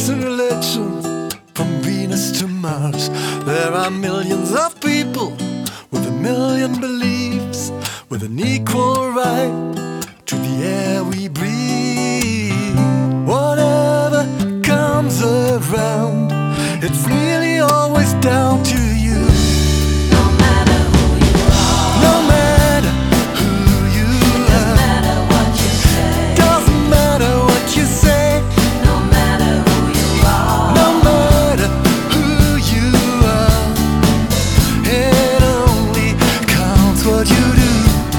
creeds and religions, from Venus to Mars. There are millions of people with a million beliefs, with an equal right to the air we breathe. Whatever comes around, it's nearly always down to you. No matter who you are, No matter who you doesn't are, matter what you say, doesn't matter what you say. no matter who you are, No matter who you are, it only counts what you do.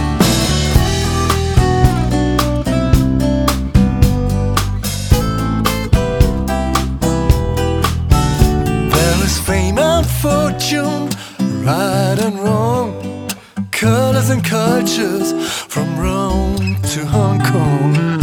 There is fame and fortune, right and wrong, colors and cultures, from Rome to Hong Kong.